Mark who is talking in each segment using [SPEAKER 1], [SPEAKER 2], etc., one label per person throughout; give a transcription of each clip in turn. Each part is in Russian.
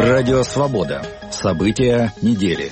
[SPEAKER 1] Радио «Свобода». События недели.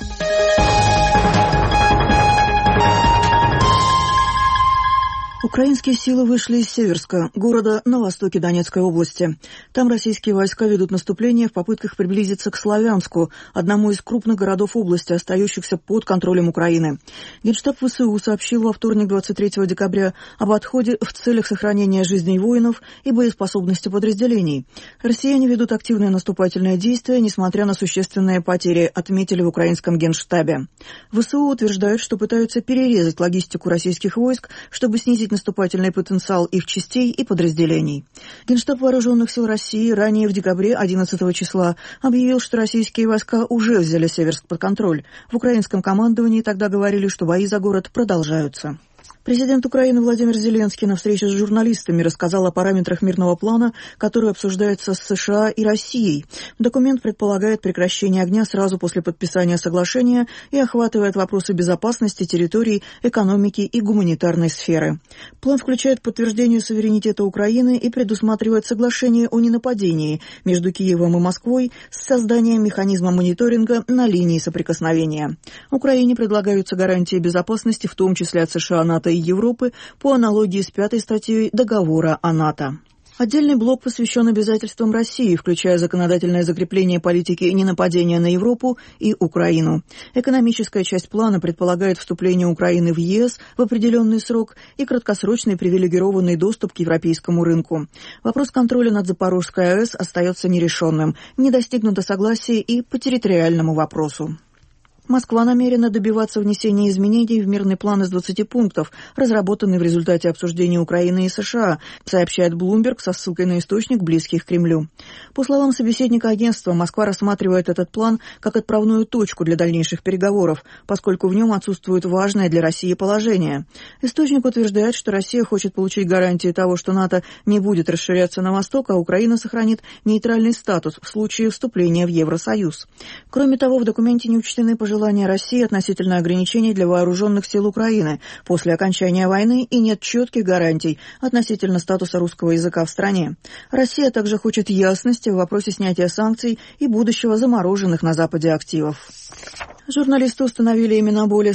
[SPEAKER 2] Украинские силы вышли из Северска, города на востоке Донецкой области. Там российские войска ведут наступление в попытках приблизиться к Славянску, одному из крупных городов области, остающихся под контролем Украины. Генштаб ВСУ сообщил во вторник, 23 декабря, об отходе в целях сохранения жизней воинов и боеспособности подразделений. Россияне ведут активные наступательные действия, несмотря на существенные потери, отметили в украинском Генштабе. ВСУ утверждают, что пытаются перерезать логистику российских войск, чтобы снизить наступательный потенциал их частей и подразделений. Генштаб Вооруженных сил России ранее в декабре 11 числа объявил, что российские войска уже взяли Северск под контроль. В украинском командовании тогда говорили, что бои за город продолжаются. Президент Украины Владимир Зеленский на встрече с журналистами рассказал о параметрах мирного плана, который обсуждается с США и Россией. Документ предполагает прекращение огня сразу после подписания соглашения и охватывает вопросы безопасности территорий, экономики и гуманитарной сферы. План включает подтверждение суверенитета Украины и предусматривает соглашение о ненападении между Киевом и Москвой с созданием механизма мониторинга на линии соприкосновения. Украине предлагаются гарантии безопасности, в том числе от США, НАТО и Европы, по аналогии с 5 статьей договора о НАТО. Отдельный блок посвящен обязательствам России, включая законодательное закрепление политики ненападения на Европу и Украину. Экономическая часть плана предполагает вступление Украины в ЕС в определенный срок и краткосрочный привилегированный доступ к европейскому рынку. Вопрос контроля над Запорожской АЭС остается нерешенным. Не достигнуто согласия и по территориальному вопросу. Москва намерена добиваться внесения изменений в мирный план из 20 пунктов, разработанный в результате обсуждения Украины и США, сообщает Bloomberg со ссылкой на источник, близкий к Кремлю. По словам собеседника агентства, Москва рассматривает этот план как отправную точку для дальнейших переговоров, поскольку в нем отсутствует важное для России положение. Источник утверждает, что Россия хочет получить гарантии того, что НАТО не будет расширяться на восток, а Украина сохранит нейтральный статус в случае вступления в Евросоюз. Кроме того, в документе не учтены пожелания России относительно ограничений для вооруженных сил Украины после окончания войны и нет четких гарантий относительно статуса русского языка в стране. Россия также хочет ясности в вопросе снятия санкций и будущего замороженных на Западе активов. Журналисты установили имена более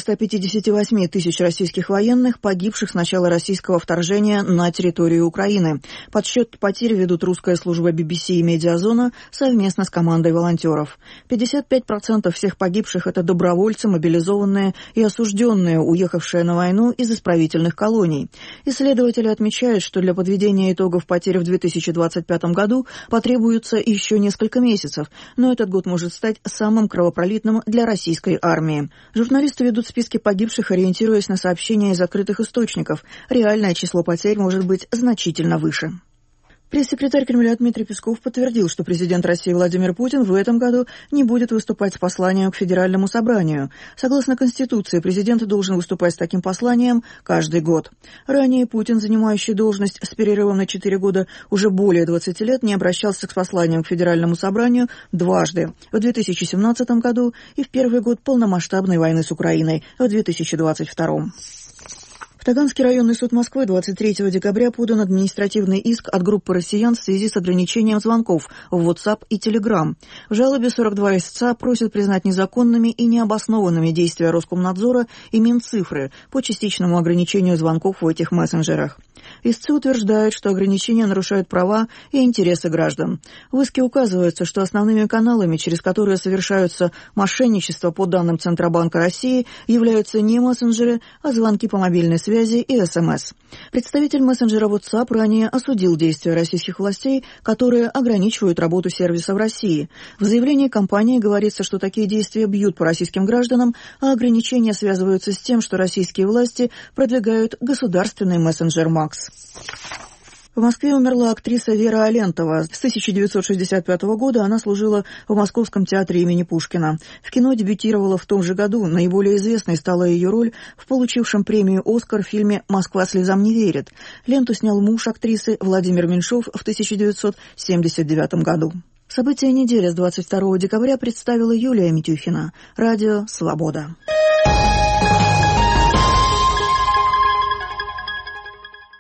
[SPEAKER 2] 158 тысяч российских военных, погибших с начала российского вторжения на территорию Украины. Подсчет потерь ведут русская служба BBC и Медиазона совместно с командой волонтеров. 55% всех погибших – это добровольцы, мобилизованные и осужденные, уехавшие на войну из исправительных колоний. Исследователи отмечают, что для подведения итогов потерь в 2025 году потребуется еще несколько месяцев, но этот год может стать самым кровопролитным для российской армии. Журналисты ведут списки погибших, ориентируясь на сообщения из закрытых источников. Реальное число потерь может быть значительно выше. Пресс-секретарь Кремля Дмитрий Песков подтвердил, что президент России Владимир Путин в этом году не будет выступать с посланием к Федеральному собранию. Согласно Конституции, президент должен выступать с таким посланием каждый год. Ранее Путин, занимающий должность с перерывом на 4 года уже более 20 лет, не обращался с посланием к Федеральному собранию дважды – в 2017 году и в первый год полномасштабной войны с Украиной в 2022. В Таганский районный суд Москвы 23 декабря подан административный иск от группы россиян в связи с ограничением звонков в WhatsApp и Telegram. В жалобе 42 истца просят признать незаконными и необоснованными действия Роскомнадзора и Минцифры по частичному ограничению звонков в этих мессенджерах. Истцы утверждают, что ограничения нарушают права и интересы граждан. В иске указывается, что основными каналами, через которые совершаются мошенничества по данным Центробанка России, являются не мессенджеры, а звонки по мобильной связи и СМС. Представитель мессенджера WhatsApp ранее осудил действия российских властей, которые ограничивают работу сервиса в России. В заявлении компании говорится, что такие действия бьют по российским гражданам, а ограничения связываются с тем, что российские власти продвигают государственный мессенджер Макс. В Москве умерла актриса Вера Алентова. С 1965 года она служила в Московском театре имени Пушкина. В кино дебютировала в том же году. Наиболее известной стала ее роль в получившем премию «Оскар» фильме «Москва слезам не верит». Ленту снял муж актрисы Владимир Меньшов в 1979 году. События недели с 22 декабря представила Юлия Митюхина. Радио «Свобода».